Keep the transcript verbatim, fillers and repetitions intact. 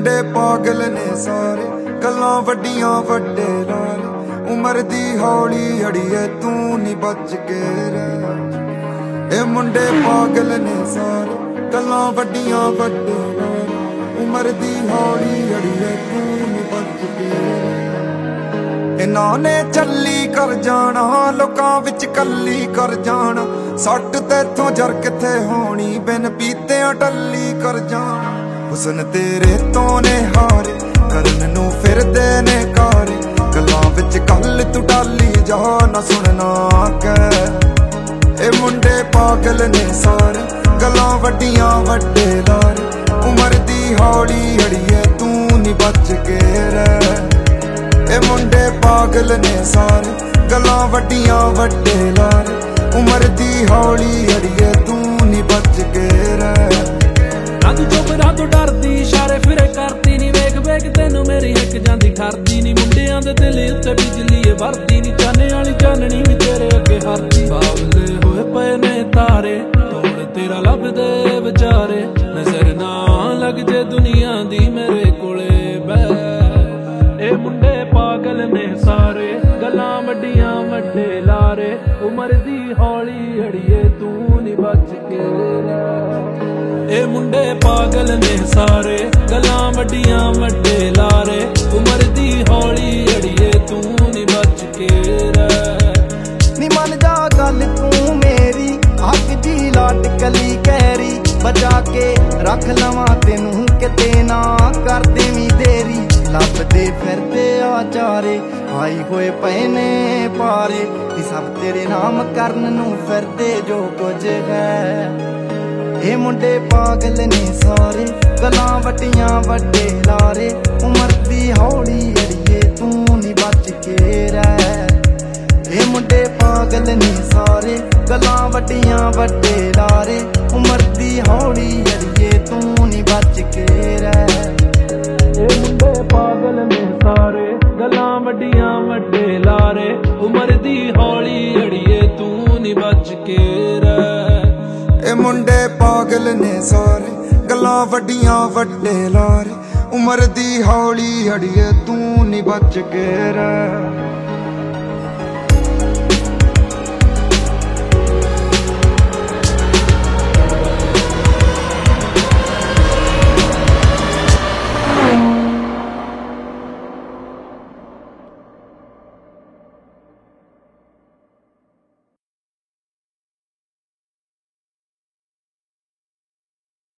ਮੁੰਡੇ ਪਾਗਲ ਨੇ ਸਾਰੇ, ਗੱਲਾਂ ਵੱਡੀਆਂ ਵੱਡੇ ਲਾਰੇ। ਉਮਰ ਦੀ ਹੌਲੀ ਅੜੀਏ ਤੂੰ ਨੀ ਬਚ ਕੇ ਰਹਿ। ਇਹ ਮੁੰਡੇ ਪਾਗਲ ਨੇ ਸਾਰੇ, ਗੱਲਾਂ ਵੱਡੀਆਂ ਵੱਡੇ ਲਾਰੇ। ਉਮਰ ਦੀ ਹੌਲੀ ਅੜੀਏ ਤੂੰ ਨੀ ਬਚ ਕੇ ਰਹਿ। ਇਹਨਾਂ ਨੇ ਚੱਲੀ ਕਰ ਜਾਣਾ, ਲੋਕਾਂ ਵਿੱਚ ਕੱਲੀ ਕਰ ਜਾਣਾ। ਸੱਟ ਤੇਥੋਂ ਜਰ ਕਿੱਥੇ ਹੋਣੀ, ਬਿਨ ਪੀਤਿਆਂ ਟੱਲੀ ਕਰ ਜਾਣਾ। ਹੁਸਨ ਤੇਰੇ ਤੋਂ ਨੇ ਹਾਰੇ, ਕਰਨ ਨੂੰ ਫਿਰਦੇ ਨੇ ਕਾਰੇ। ਗੱਲਾਂ ਵਿੱਚ ਕੱਲ ਤੂੰ ਟਾਲੀ ਜਾ, ਨਾ ਸੁਣਨਾ ਕਹਿ। ਇਹ ਮੁੰਡੇ ਪਾਗਲ ਨੇ ਸਾਰੇ, ਗੱਲਾਂ ਵੱਡੀਆਂ ਵੱਡੇ ਲਾਰੇ। ਉਮਰ ਦੀ ਹੌਲੀ ਅੜੀਏ ਤੂੰ ਨੀ ਬਚ ਕੇ ਰਹਿ। ਇਹ ਮੁੰਡੇ ਪਾਗਲ ਨੇ ਸਾਰੇ, ਗੱਲਾਂ ਵੱਡੀਆਂ ਵੱਡੇ ਲਾਰੇ। ਉਮਰ ਦੀ ਹੌਲੀ ਅੜੀਏ ਤੂੰ ਨੀ ਬਚ ਕੇ ਰਹਿ। ਨਾ ਤੂੰ ਚੋਪੜਾ ਤੋਂ ਡਰਦੀ, ਇਸ਼ਾਰੇ ਫਿਰੇ ਕਰਦੀ ਨੀ। ਵੇਖ ਵੇਖ ਤੈਨੂੰ ਮੇਰੀ ਇੱਕ ਜਾਂਦੀ ਠਰਦੀ ਨੀ। ਮੁੰਡਿਆਂ ਦੇ ਦਿਲ ਉੱਤੇ ਬਿਜਲੀ ਏ ਵਰਦੀ ਨੀ। ਚਾਨੇ ਵਾਲੀ ਚਾਨਣੀ ਵੀ ਤੇਰੇ ਅੱਗੇ ਹਰਦੀ। ਬਾਵਲੇ ਹੋਏ ਪਏ ਨੇ ਤਾਰੇ, ਤੋੜ ਤੇਰਾ ਲੱਭਦੇ ਵਿਚਾਰੇ। ਨਜ਼ਰ ਨਾ ਲੱਗ ਜੇ ਦੁਨੀਆ ਦੀ ਮੇਰੇ ਕੋਲੇ ਬਹਿ। ਇਹ ਮੁੰਡੇ ਪਾਗਲ ਨੇ ਸਾਰੇ, ਗੱਲਾਂ ਵੱਡੀਆਂ ਵੱਡੇ ਲਾਰੇ। ਉਮਰ ਦੀ ਹੌਲੀ ਅੜੀਏ ਤੂੰ ਨੀ ਬਚ ਕੇ ਰਹਿ। ਇਹ ਮੁੰਡੇ ਪਾਗਲ ਨੇ ਸਾਰੇ, ਗੱਲਾਂ ਵੱਡੀਆਂ ਵੱਡੇ ਲਾਰੇ। ਉਮਰ ਦੀ ਹੌਲੀ ਅੜੀਏ ਤੂੰ ਨੀ ਬਚ ਕੇ ਰਹਿ। ਨੀ ਮੰਨ ਜਾ ਗੱਲ ਤੂੰ ਮੇਰੀ, ਹੱਕ ਦੀ ਲਾਟ ਕਲੀ ਕਹਿਰੀ। ਬਚਾ ਕੇ ਰੱਖ ਲਵਾਂ ਤੈਨੂੰ, ਕਿਤੇ ਨਾ ਕਰ ਦੇਵੀਂ ਦੇਰੀ। ਲੱਭਦੇ ਫਿਰਦੇ ਆ ਚਾਰੇ, ਆਈ ਹੋਏ ਪਏ ਨੇ ਪਾਰੇ। ਨੀ ਸਭ ਤੇਰੇ ਨਾਮ ਕਰਨ ਨੂੰ ਫਿਰਦੇ ਜੋ ਕੁਝ ਹੈ। ਇਹ ਮੁੰਡੇ ਪਾਗਲ ਨੇ ਸਾਰੇ, ਗੱਲਾਂ ਵੱਡੀਆਂ ਵੱਡੇ ਲਾਰੇ। ਉਮਰ ਦੀ ਹੌਲੀ ਅੜੀਏ ਤੂੰ ਨੀ ਬਚ ਕੇ ਰਹਿ। ਇਹ ਮੁੰਡੇ ਪਾਗਲ ਨੇ ਸਾਰੇ, ਗੱਲਾਂ ਵੱਡੀਆਂ ਵੱਡੇ ਲਾਰੇ। ਉਮਰ ਦੀ ਹੌਲੀ ਅੜੀਏ ਤੂੰ ਨੀ ਬਚ ਕੇ ਰਹਿ। ਇਹ ਮੁੰਡੇ ਪਾਗਲ ਨੇ ਸਾਰੇ, ਗੱਲਾਂ ਵੱਡੀਆਂ ਵੱਡੇ ਲਾਰੇ। ਉਮਰ ਦੀ ਹੌਲੀ ਅੜੀਏ ਤੂੰ ਨੀ ਬਚ ਕੇ ਰਹਿ। ਇਹ ਮੁੰਡੇ ਪਾਗਲ ਨੇ ਸਾਰੇ, ਗੱਲਾਂ ਵੱਡੀਆਂ ਵੱਡੇ ਲਾਰੇ। ਉਮਰ ਦੀ ਹੌਲੀ ਅੜੀਏ ਤੂੰ ਨੀ ਬਚ ਕੇ ਰਹਿ।